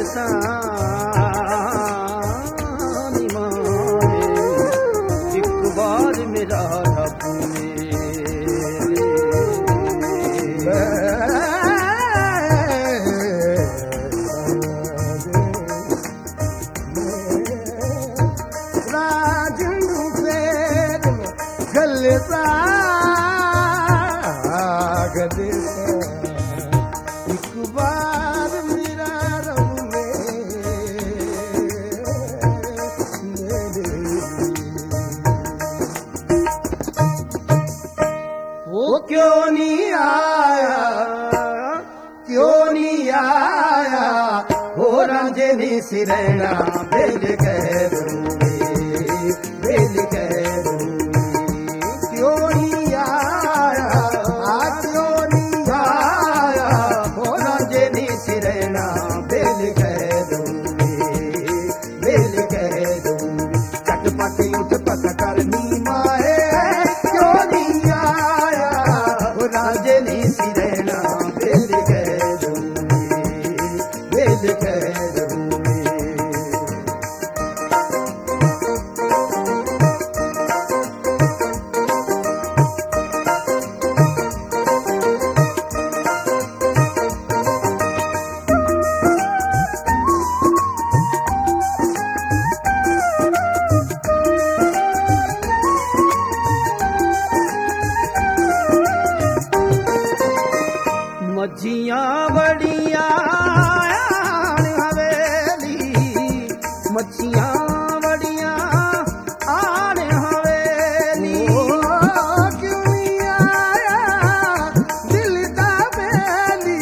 सानी मारे एक बार मेरा रब एक बार मेरा रब वो क्यों नहीं आया, क्यों नहीं आया, हो राजे नी सिरैना बेल कह दूंगी, बेल कह दूंगी, क्यों नहीं आया, क्यों नहीं आया, हो राजे नी सिरैना बेल कह दूंगी, बेल कह दूंगी, चटपट उठ पट करनी माए क्यों नहीं आया, हो राजे नी सिरैना बेल कह दूंगी, बेल कह दूंगी। मच्छियां बड़िया हवेली, मच्छियां बड़िया आन हवेली, क्यों नहीं आया दिल दा बेली,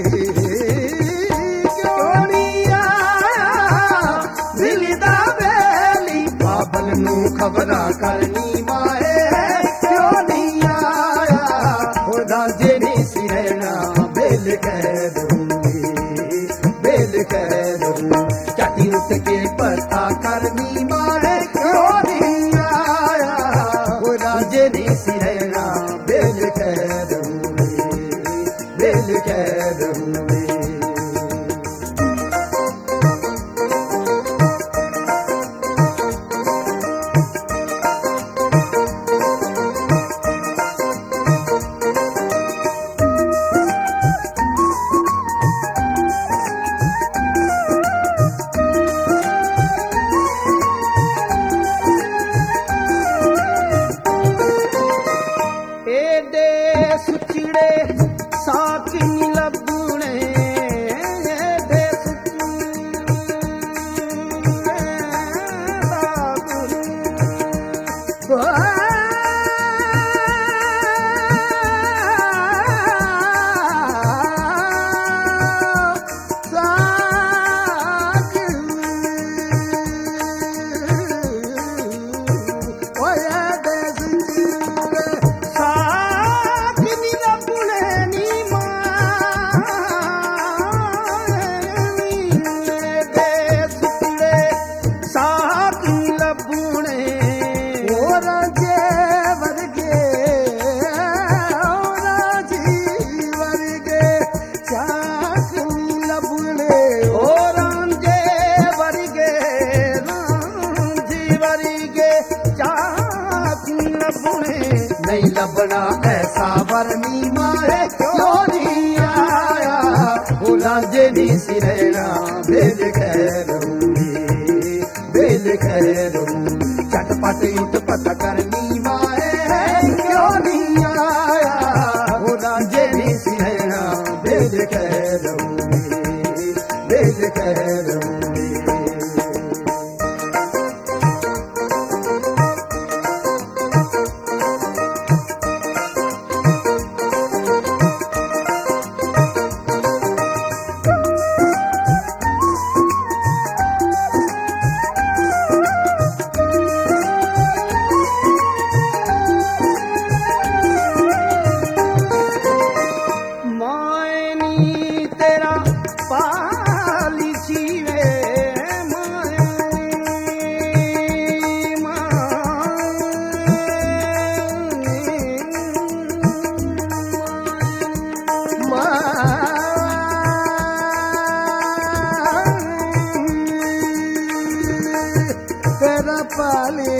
क्यों नहीं आया दिल दा बेली, बाबल नू खबरा करनी माए क्यों नहीं आया, हो राजे नी सिरैना बेल कह दूंगी, बेल कह दूंगी, चाटी उठ के पता करनी मारे क्यों नहीं आया, वो राजे नी सिरैना बेल कह दूंगी, बेल कह दूंगी। एडे सुचिड़े साकी लबुणे, एडे नहीं लबना ऐसा वरनी मारे क्यों नहीं आया, वो राजे नी सिरैना बेल कह दूंगी, बेल कह दूंगी, चटपट उठ पट करनी मारे क्यों नहीं आया, वो राजे नी सिरैना बेल कह दूंगी, बेल कह दूंगी। पाली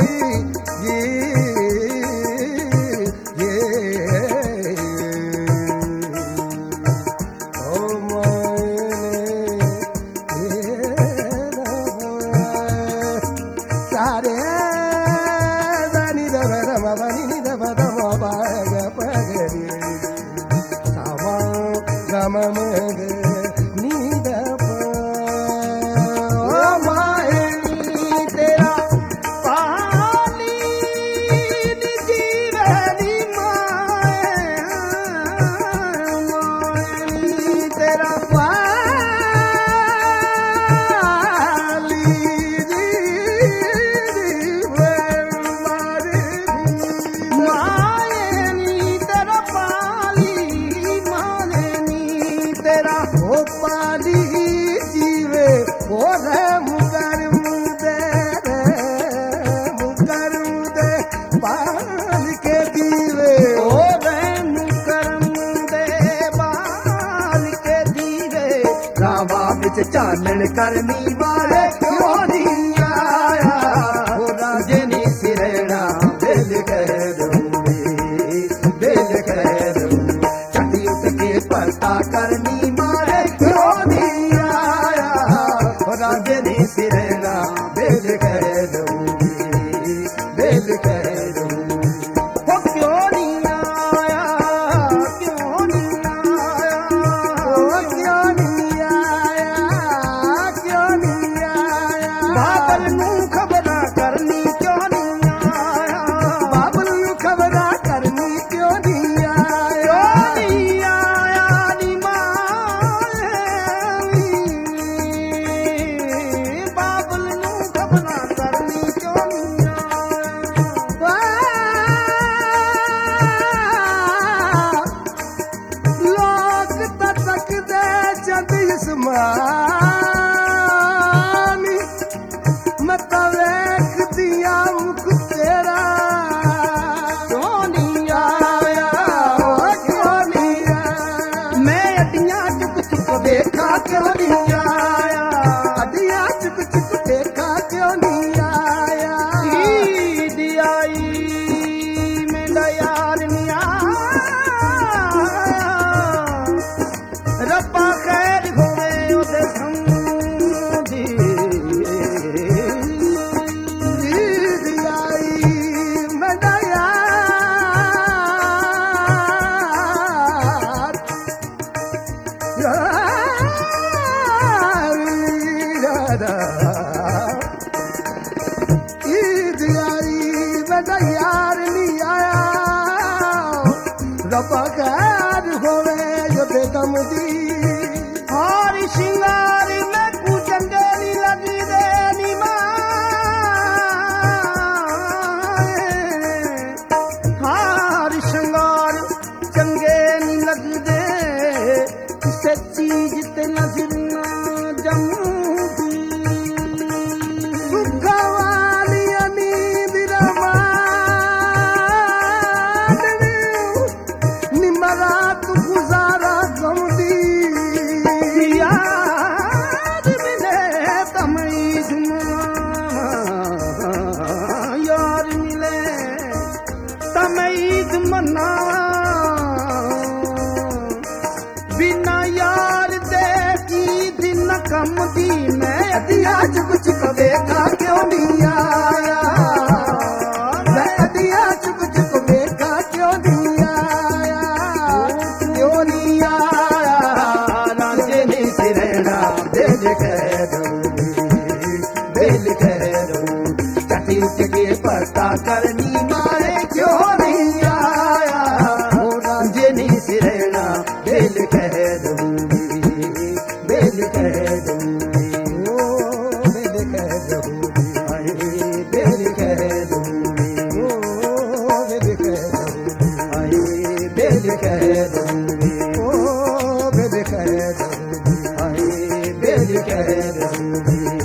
चानन करनी वाले क्यों नहीं आया वो राजनी सिरेना दिल कह दूंगी दिल कह दूं चटी उठ के पता करनी मारे क्यों नहीं आया वो राजनी सिरेना दिल कह दूंगी दिल कह दूं वो क्यों नहीं आया क्यों नहीं आया वो क्यों नहीं बाबल नू खबरा करनी क्यों नहीं आया बाबल नू खबरा करनी क्यों नहीं आया नी माए बाबल नू खबरा करनी क्यों नहीं आया लोग तक दे जद इसमानी वेख दिया मुख तेरा क्यों नहीं आया क्यों नहीं आया मैं अड्डियां चुक चुक देखा क्यों नहीं आया अड्डियां चुक चुक देखा क्यों नहीं आया ईद आई मेरा यार नहीं आया रब्बा खैर होवे ओदे संगी ईद आई मेरा यार नहीं आया रब्बा खैर होवे जो दे दम दी हार शिंगार में कु चंदेरी लगी दे नी हार शिंगार चंगे नी लग दे किसे चीज ते नजर ना जमूदी रात गुजारा गमदी याद मिले तमईद यार मिले तमईद मना बिना यार दे की दिन कम दी मैं अदिया चुक चुक देखा क्यों नहीं आया मैं अदिया चुक चुक देखा क्यों नहीं आया दिल कह दूं चटी उठ के पता करनी मारे क्यों नहीं आया वो रांझनी सिरेना दिल कह दूंगी दिल कह दूंगी ओ दिल कह दूंगी दिल कह दूंगी ओ दिल कह दूंगी दिल कह दूंगी ओ दिल कह दूंगी दिल कह दूंगी